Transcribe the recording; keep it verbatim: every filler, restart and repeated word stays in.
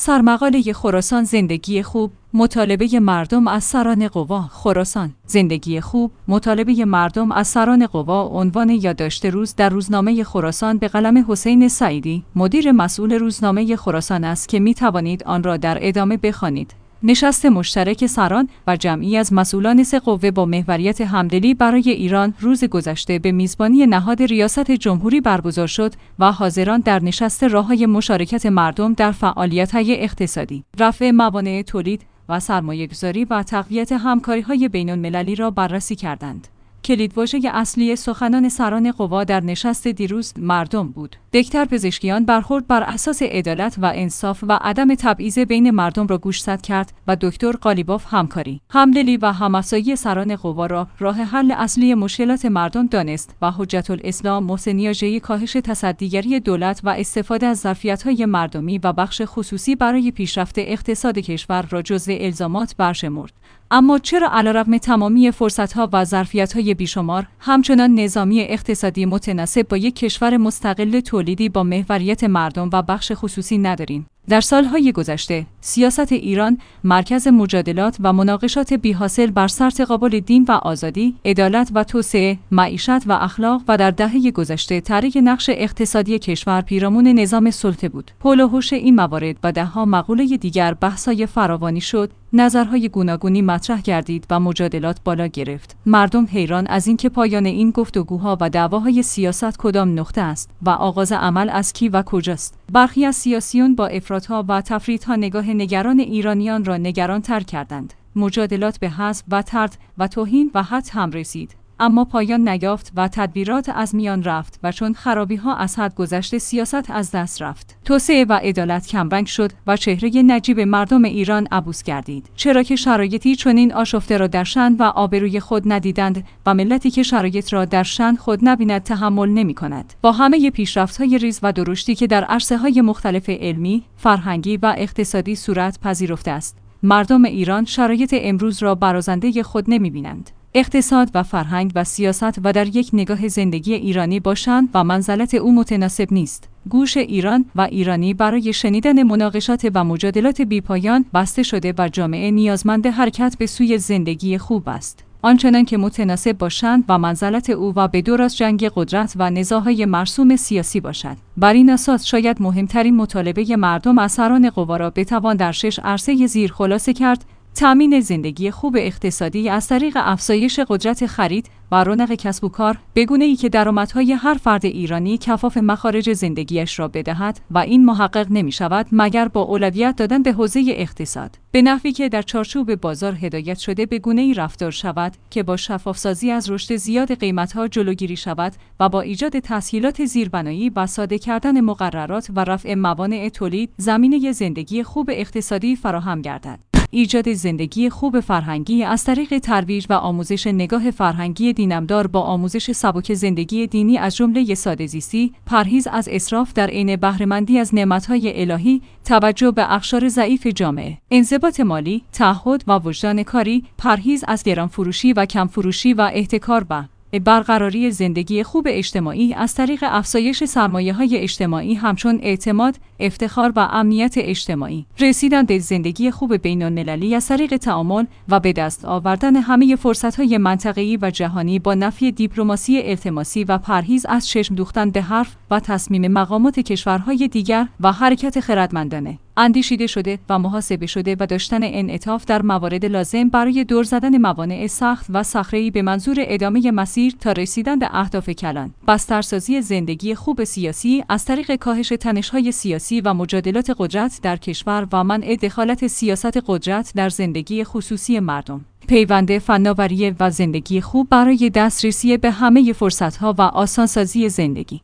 سرمقاله خراسان زندگی خوب، مطالبه مردم از سران قوا. خراسان زندگی خوب، مطالبه مردم از سران قوا. عنوان یادداشت روز در روزنامه خراسان به قلم حسین سعیدی، مدیر مسئول روزنامه خراسان است که می توانید آن را در ادامه بخوانید. نشست مشترک سران و جمعی از مسئولان سه قوه با محوریت همدلی برای ایران روز گذشته به میزبانی نهاد ریاست جمهوری برگزار شد و حاضران در نشست راههای مشارکت مردم در فعالیت‌های اقتصادی، رفع موانع تولید و سرمایه‌گذاری و تقویت همکاری‌های بین‌المللی را بررسی کردند. کلیدواژه اصلی سخنان سران قوا در نشست دیروز مردم بود. دکتر پزشکیان برخورد بر اساس عدالت و انصاف و عدم تبعیض بین مردم را گوشزد کرد و دکتر قالیباف همکاری، همدلی و همافزایی سران قوا را راه حل اصلی مشکلات مردم دانست و حجت الاسلام محسن نیاژی کاهش تصدیگری دولت و استفاده از ظرفیت‌های مردمی و بخش خصوصی برای پیشرفت اقتصاد کشور را جزو الزامات برشمرد. اما چرا علیرغم تمامی فرصت‌ها و ظرفیت‌های بیشمار همچنان نظامی اقتصادی متناسب با یک کشور مستقل تولیدی با محوریت مردم و بخش خصوصی نداریم؟ در سالهای گذشته، سیاست ایران مرکز مجادلات و مناقشات بی‌حاصل بر سر تقابل دین و آزادی، عدالت و توسعه، معیشت و اخلاق و در دهه گذشته تحریک نقش اقتصادی کشور پیرامون نظام سلطه بود. حول و حوش این موارد و ده‌ها مقوله دیگر بحث‌های فراوانی شد، نظرهای گوناگونی مطرح گردید و مجادلات بالا گرفت. مردم حیران از اینکه پایان این گفتگوها و دعواهای سیاست کدام نقطه است و آغاز عمل از کی و کجاست. برخی از سیاسیون با افراط‌ها و تفریط‌ها نگاه نگران ایرانیان را نگران‌تر کردند. مجادلات به حذف و طرد و توهین و حد هم رسید، اما پایان نیافت و تدبیرات از میان رفت و چون خرابی‌ها از حد گذشته سیاست از دست رفت. توسعه و عدالت کمرنگ شد و چهره نجیب مردم ایران عبوس گردید. چرا که شرایطی چنین آشفته را در شأن و آبروی خود ندیدند و ملتی که شرایط را در شأن خود نبیند تحمل نمی‌کند. با همه پیشرفت‌های ریز و درشتی که در عرصه‌های مختلف علمی، فرهنگی و اقتصادی صورت پذیرفته است، مردم ایران شرایط امروز را برازنده خود نمی‌بینند. اقتصاد و فرهنگ و سیاست و در یک نگاه زندگی ایرانی باشند و منزلت او متناسب نیست. گوش ایران و ایرانی برای شنیدن مناقشات و مجادلات بیپایان بسته شده و جامعه نیازمند حرکت به سوی زندگی خوب است، آنچنان که متناسب باشند و منزلت او و به دور از جنگ قدرت و نزاع‌های مرسوم سیاسی باشد. بر این اساس شاید مهمترین مطالبه مردم از سران قوا را بتوان در شش عرصه زیر خلاصه کرد: تأمین زندگی خوب اقتصادی از طریق افزایش قدرت خرید و رونق کسب و کار به گونه‌ای که درآمدهای هر فرد ایرانی کفاف مخارج زندگیش را بدهد و این محقق نمی‌شود مگر با اولویت دادن به حوزه اقتصاد، به نحوی که در چارچوب بازار هدایت شده به گونه‌ای رفتار شود که با شفافسازی از رشد زیاد قیمت‌ها جلوگیری شود و با ایجاد تسهیلات زیربنایی و ساده کردن مقررات و رفع موانع تولید زمینه زندگی خوب اقتصادی فراهم گردد. ایجاد زندگی خوب فرهنگی از طریق ترویج و آموزش نگاه فرهنگی دینمدار با آموزش سبک زندگی دینی از جمله ساده‌زیستی، پرهیز از اسراف در عین بهره‌مندی از نعمت‌های الهی، توجه به اقشار ضعیف جامعه، انضباط مالی، تعهد و وجدان کاری، پرهیز از گرانفروشی و کمفروشی و احتکار و برقراری زندگی خوب اجتماعی از طریق افزایش سرمایه‌های اجتماعی همچون اعتماد، افتخار و امنیت اجتماعی، رسیدن به زندگی خوب بین‌المللی از طریق تعامل و به دست آوردن همه فرصت‌های منطقه‌ای و جهانی با نفی دیپلماسی التماسی و پرهیز از چشم دوختن به حرف و تصمیم مقامات کشورهای دیگر و حرکت خردمندانه، اندیشیده شده و محاسبه شده و داشتن انعطاف در موارد لازم برای دور زدن موانع سخت و صخره‌ای به منظور ادامه مسیر تا رسیدن به اهداف کلان. بسترسازی زندگی خوب سیاسی از طریق کاهش تنش‌های سیاسی و مجادلات قدرت در کشور و منع دخالت سیاست قدرت در زندگی خصوصی مردم. پیوند فناوری و زندگی خوب برای دسترسی به همه فرصت‌ها و آسانسازی زندگی.